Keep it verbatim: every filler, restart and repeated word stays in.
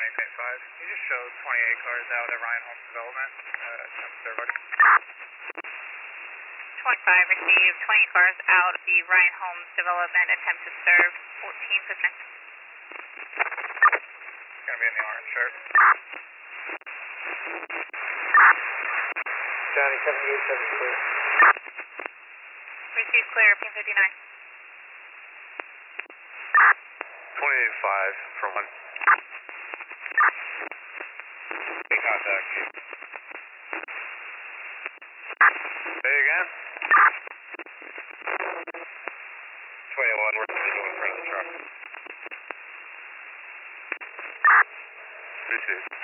twenty-five. You just showed twenty-eight cars out at Ryan Homes Development. Uh, everybody. twenty-five received, twenty cars out of the Ryan Homes Development, attempt to serve fourteen percent. It's going to be in the orange shirt. Johnny, seventy-eight seventy-three. Received clear, P fifty-nine. twenty-eight five from one. Big contact. Say again? twenty-one, we're visual in front of the truck. Received.